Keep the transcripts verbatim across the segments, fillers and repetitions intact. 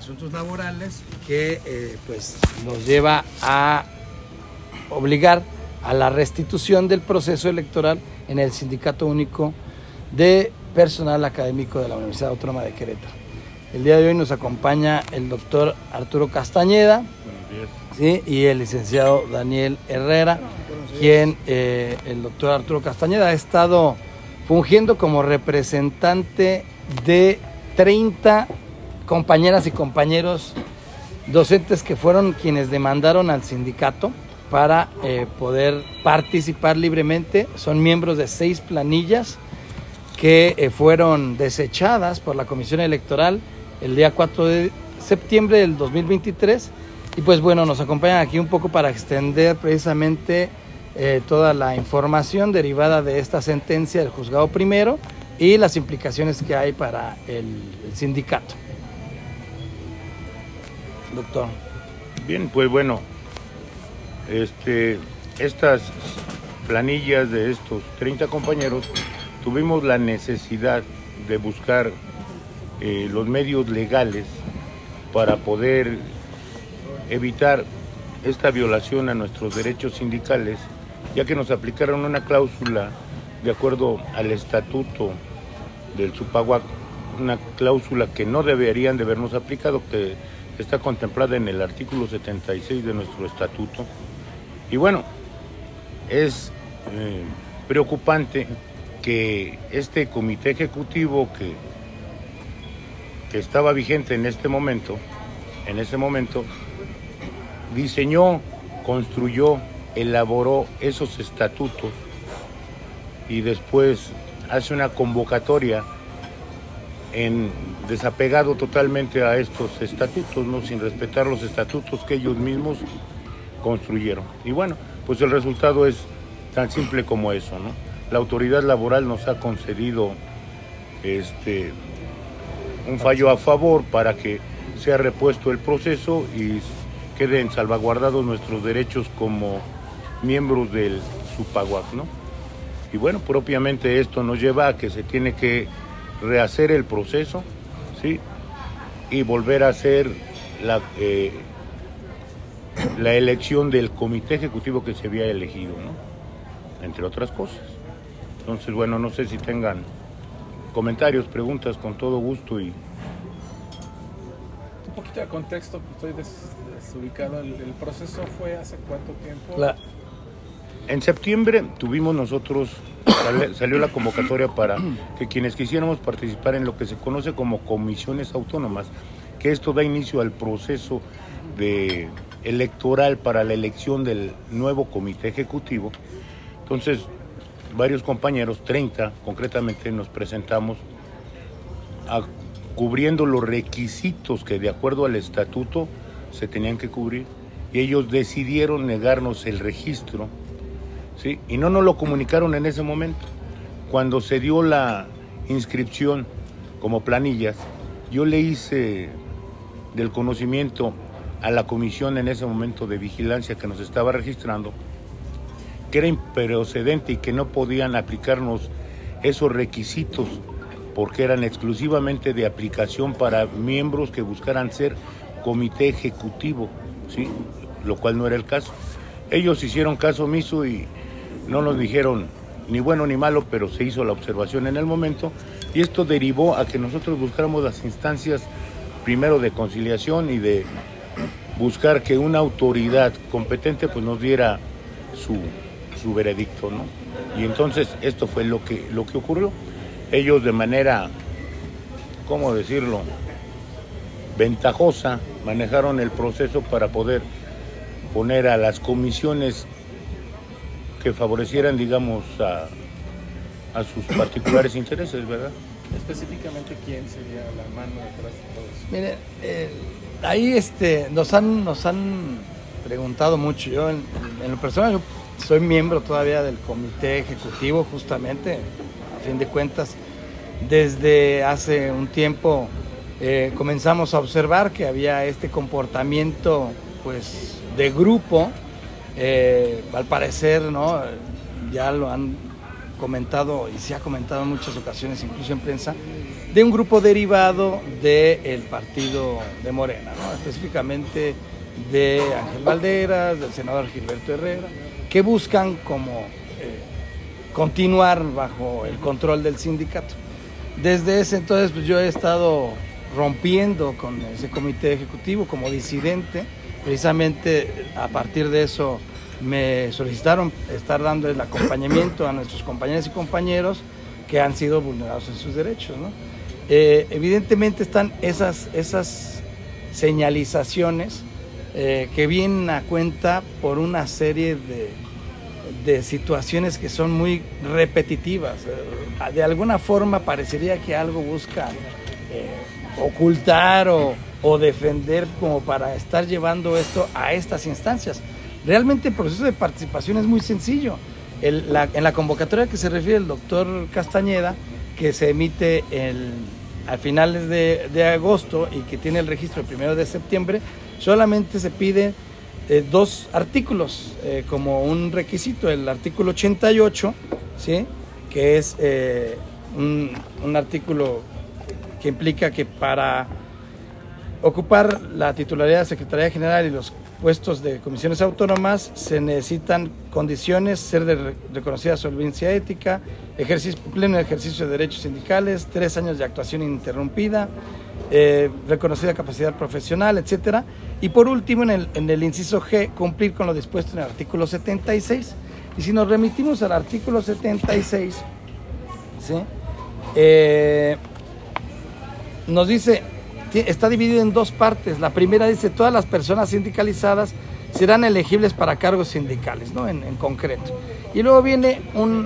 asuntos laborales que eh, pues nos lleva a obligar a la restitución del proceso electoral en el Sindicato Único de Personal Académico de la Universidad Autónoma de Querétaro. El día de hoy nos acompaña el doctor Arturo Castañeda, ¿sí? Y el licenciado Daniel Herrera, quien eh, el doctor Arturo Castañeda ha estado fungiendo como representante de treinta compañeras y compañeros docentes que fueron quienes demandaron al sindicato para eh, poder participar libremente. Son miembros de seis planillas que eh, fueron desechadas por la Comisión Electoral el día cuatro de septiembre del dos mil veintitrés. Y pues bueno, nos acompañan aquí un poco para extender precisamente eh, toda la información derivada de esta sentencia del juzgado primero y las implicaciones que hay para el, el sindicato. Doctor. Bien, pues bueno, este, estas planillas de estos treinta compañeros tuvimos la necesidad de buscar eh, los medios legales para poder evitar esta violación a nuestros derechos sindicales, ya que nos aplicaron una cláusula de acuerdo al estatuto del Zupahuac, una cláusula que no deberían de habernos aplicado, que está contemplada en el artículo setenta y seis de nuestro estatuto. Y bueno, es eh, preocupante que este comité ejecutivo que, que estaba vigente en este momento, en ese momento, diseñó, construyó, elaboró esos estatutos y después hace una convocatoria en desapegado totalmente a estos estatutos, ¿no? Sin respetar los estatutos que ellos mismos construyeron. Y bueno, pues el resultado es tan simple como eso, ¿no? La autoridad laboral nos ha concedido este un fallo a favor para que sea repuesto el proceso y queden salvaguardados nuestros derechos como miembros del Zupahuac, ¿no? Y bueno, propiamente esto nos lleva a que se tiene que rehacer el proceso, ¿sí? Y volver a hacer la, eh, la elección del comité ejecutivo que se había elegido, ¿no? Entre otras cosas. Entonces, bueno, no sé si tengan comentarios, preguntas, con todo gusto. Y un poquito de contexto, estoy des, desubicado. ¿El, el proceso fue hace cuánto tiempo? La, en septiembre tuvimos nosotros, sale, salió la convocatoria para que quienes quisiéramos participar en lo que se conoce como comisiones autónomas, que esto da inicio al proceso de electoral para la elección del nuevo comité ejecutivo. Entonces, varios compañeros, treinta concretamente, nos presentamos a, cubriendo los requisitos que de acuerdo al estatuto se tenían que cubrir, y ellos decidieron negarnos el registro, ¿sí? Y no nos lo comunicaron en ese momento. Cuando se dio la inscripción como planillas, yo le hice del conocimiento a la comisión en ese momento de vigilancia que nos estaba registrando, que era improcedente y que no podían aplicarnos esos requisitos porque eran exclusivamente de aplicación para miembros que buscaran ser comité ejecutivo, ¿sí? Lo cual no era el caso. Ellos hicieron caso omiso y no nos dijeron ni bueno ni malo, pero se hizo la observación en el momento, y esto derivó a que nosotros buscáramos las instancias primero de conciliación y de buscar que una autoridad competente pues nos diera su su veredicto, ¿no? Y entonces esto fue lo que, lo que ocurrió. Ellos de manera, ¿cómo decirlo?, ventajosa, manejaron el proceso para poder poner a las comisiones que favorecieran, digamos, a, a sus particulares intereses, ¿verdad? Específicamente, ¿quién sería la mano detrás de todo eso? Mire, eh, ahí este, nos han, nos han preguntado mucho. Yo, en, en lo personal, yo soy miembro todavía del comité ejecutivo, justamente, a fin de cuentas. Desde hace un tiempo eh, comenzamos a observar que había este comportamiento, pues, de grupo. Eh, al parecer, ¿no?, ya lo han comentado y se ha comentado en muchas ocasiones, incluso en prensa, de un grupo derivado del partido de Morena, ¿no? Específicamente de Ángel Valderas, del senador Gilberto Herrera, que buscan como eh, continuar bajo el control del sindicato. Desde ese entonces pues, yo he estado rompiendo con ese comité ejecutivo como disidente. Precisamente a partir de eso me solicitaron estar dando el acompañamiento a nuestros compañeros y compañeros que han sido vulnerados en sus derechos, ¿no? Eh, evidentemente están esas, esas señalizaciones eh, que vienen a cuenta por una serie de, de situaciones que son muy repetitivas. Eh, de alguna forma parecería que algo busca eh, ocultar o, o defender como para estar llevando esto a estas instancias. Realmente el proceso de participación es muy sencillo. El, la, en la convocatoria que se refiere el doctor Castañeda, que se emite el, a finales de, de agosto y que tiene el registro el primero de septiembre, solamente se pide eh, dos artículos eh, como un requisito. El artículo ochenta y ocho, ¿sí? Que es eh, un, un artículo que implica que para ocupar la titularidad de Secretaría General y los puestos de comisiones autónomas se necesitan condiciones: ser de reconocida solvencia ética, ejercicio, pleno ejercicio de derechos sindicales, tres años de actuación ininterrumpida, eh, reconocida capacidad profesional, etcétera. Y por último, en el, en el inciso G, cumplir con lo dispuesto en el artículo setenta y seis. Y si nos remitimos al artículo setenta y seis, ¿sí? eh, nos dice... Está dividido en dos partes. La primera dice: todas las personas sindicalizadas serán elegibles para cargos sindicales, ¿no? En, en concreto. Y luego viene un,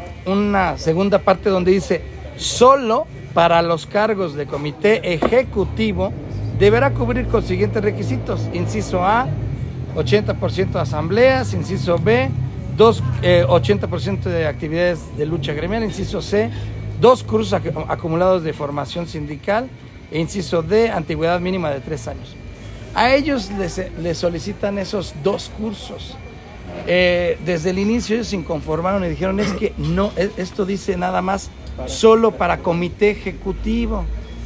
una segunda parte donde dice: solo para los cargos de comité ejecutivo deberá cubrir con siguientes requisitos. Inciso A, ochenta por ciento de asambleas. Inciso B, dos, eh, ochenta por ciento de actividades de lucha gremial. Inciso C, dos cursos ac- acumulados de formación sindical. E inciso D, antigüedad mínima de tres años. A ellos les, les solicitan esos dos cursos. Eh, desde el inicio ellos se inconformaron y dijeron: es que no, esto dice nada más solo para comité ejecutivo.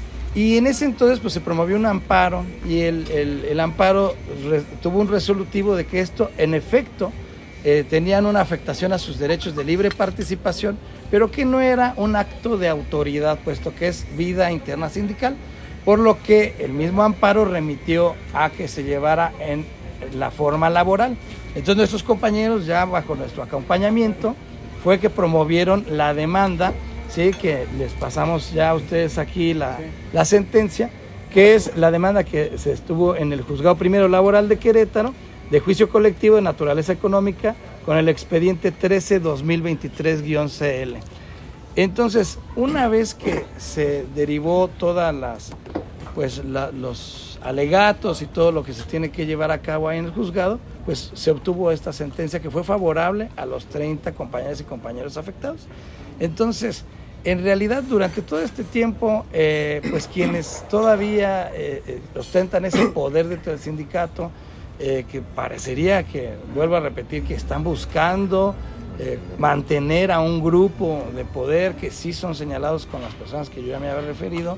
Y en ese entonces pues se promovió un amparo y el, el, el amparo re, tuvo un resolutivo de que esto en efecto eh, tenían una afectación a sus derechos de libre participación, pero que no era un acto de autoridad, puesto que es vida interna sindical, por lo que el mismo amparo remitió a que se llevara en la forma laboral. Entonces nuestros compañeros, ya bajo nuestro acompañamiento, fue que promovieron la demanda, ¿sí? Que les pasamos ya a ustedes aquí la, la sentencia, que es la demanda que se estuvo en el Juzgado Primero Laboral de Querétaro, de juicio colectivo de naturaleza económica, con el expediente trece dos mil veintitrés guión C L. Entonces, una vez que se derivó todas las, pues, la, los alegatos y todo lo que se tiene que llevar a cabo ahí en el juzgado, pues se obtuvo esta sentencia que fue favorable a los treinta compañeras y compañeros afectados. Entonces, en realidad, durante todo este tiempo, eh, pues quienes todavía eh, ostentan ese poder dentro del sindicato, eh, que parecería que, vuelvo a repetir, que están buscando Eh, mantener a un grupo de poder que sí son señalados con las personas que yo ya me había referido,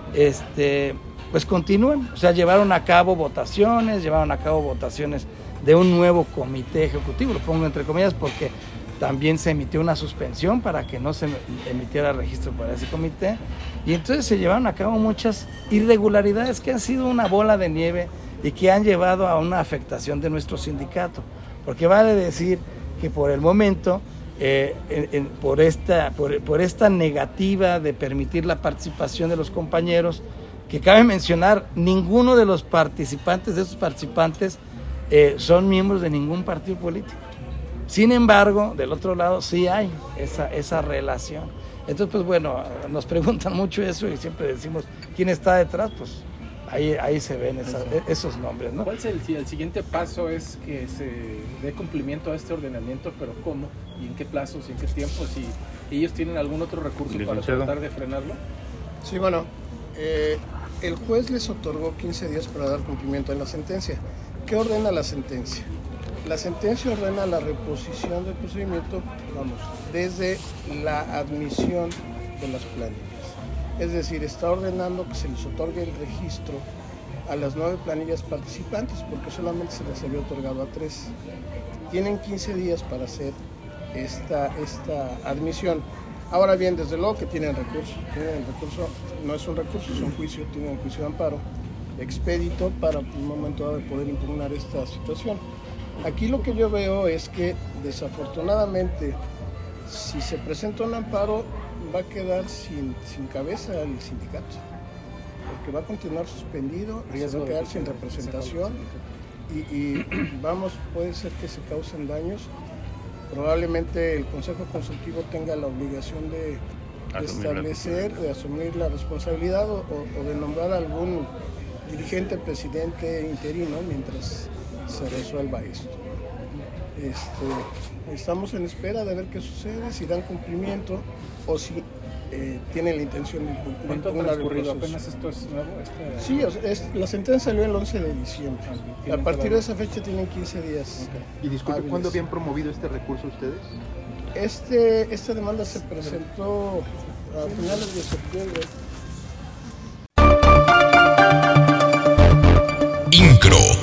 este, pues continúan, o sea, llevaron a cabo votaciones, llevaron a cabo votaciones de un nuevo comité ejecutivo, lo pongo entre comillas porque también se emitió una suspensión para que no se emitiera registro para ese comité, y entonces se llevaron a cabo muchas irregularidades que han sido una bola de nieve y que han llevado a una afectación de nuestro sindicato, porque vale decir que por el momento, eh, en, en, por, esta, por, por esta negativa de permitir la participación de los compañeros, que cabe mencionar, ninguno de los participantes, de esos participantes, eh, son miembros de ningún partido político. Sin embargo, del otro lado sí hay esa, esa relación. Entonces, pues bueno, nos preguntan mucho eso y siempre decimos, ¿quién está detrás? Pues Ahí, ahí se ven esas, esos nombres, ¿no? ¿Cuál es el, el siguiente paso? Es que se dé cumplimiento a este ordenamiento, pero ¿cómo? ¿Y en qué plazos? ¿Y en qué tiempos? ¿Y ellos tienen algún otro recurso para tratar de frenarlo? Sí, bueno, eh, el juez les otorgó quince días para dar cumplimiento en la sentencia. ¿Qué ordena la sentencia? La sentencia ordena la reposición del procedimiento, vamos, desde la admisión de las planillas. Es decir, está ordenando que se les otorgue el registro a las nueve planillas participantes, porque solamente se les había otorgado a tres. Tienen quince días para hacer esta, esta admisión. Ahora bien, desde luego que tienen recurso. Tienen el recurso, no es un recurso, es un juicio, tienen un juicio de amparo expedito para un momento dado de poder impugnar esta situación. Aquí lo que yo veo es que desafortunadamente, si se presenta un amparo, va a quedar sin, sin cabeza el sindicato, porque va a continuar suspendido, se va a quedar sin representación y, y vamos, puede ser que se causen daños. Probablemente el Consejo Consultivo tenga la obligación de, de establecer, de asumir la responsabilidad o, o de nombrar algún dirigente, presidente interino mientras se resuelva esto. Este, estamos en espera de ver qué sucede, si dan cumplimiento o si eh, tienen la intención de impugnar. ¿Cuánto ha transcurrido? ¿Apenas esto es nuevo? Este... Sí, o sea, es, la sentencia salió el once de diciembre. Ah, a partir de esa fecha tienen quince días. Okay. Y disculpe, hábiles. ¿Cuándo habían promovido este recurso ustedes? Este, esta demanda se presentó a finales de septiembre. INCRO.